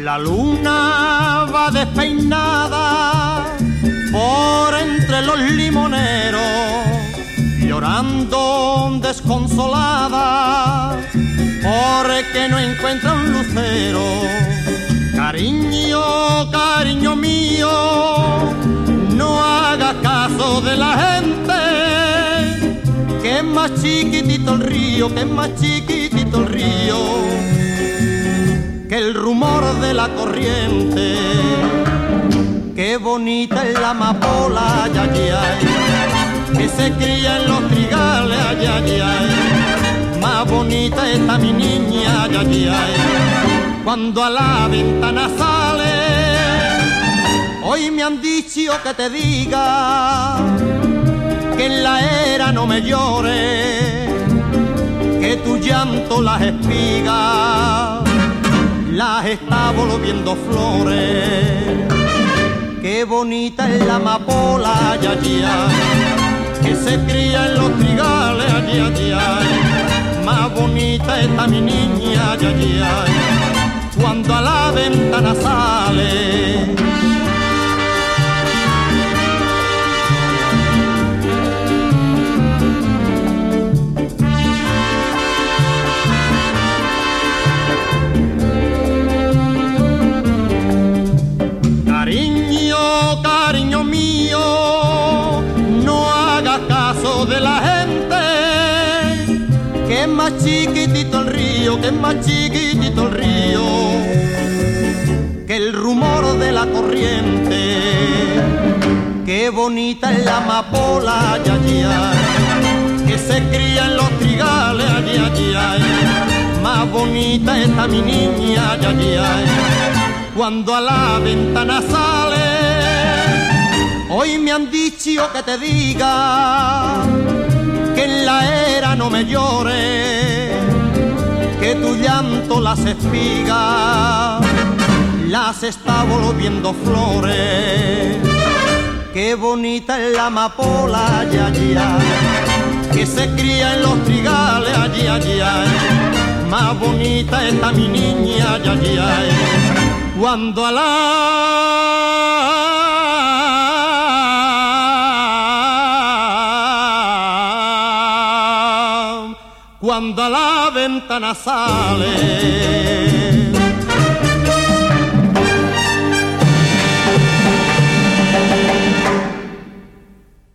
La luna va despeinada por entre los limoneros, llorando desconsolada porque no encuentra un lucero. Cariño, cariño mío, no hagas caso de la gente, que es más chiquitito el río, que es más chiquitito el río que el rumor de la corriente. Qué bonita es la amapola, ay, ay, ay, que se cría en los trigales, ay, ay, ay. Más bonita está mi niña, ay, ay, ay, cuando a la ventana sale. Hoy me han dicho que te diga que en la era no me llore, que tu llanto las espigas las está volviendo flores. Qué bonita es la amapola, ay, ay, ay, que se cría en los trigales, ay, ay, ay. Más bonita está mi niña, ay, ay, ay, cuando a la ventana sale. Cariño, cariño mío, no hagas caso de la gente, que es más chiquitito el río, que es más chiquitito el río que el rumor de la corriente. Qué bonita es la amapola, ay, ay, ay, que se cría en los trigales, ay, ay, ay. Más bonita está mi niña, ay, ay, ay, cuando a la ventana sale. Hoy me han dicho que te diga que en la era no me llore, que tu llanto las espigas las está volviendo flores. Qué bonita es la amapola, ay, ay, ay, que se cría en los trigales, ay, ay, ay. Más bonita está mi niña, ay, ay, ay, cuando a la ventana sale.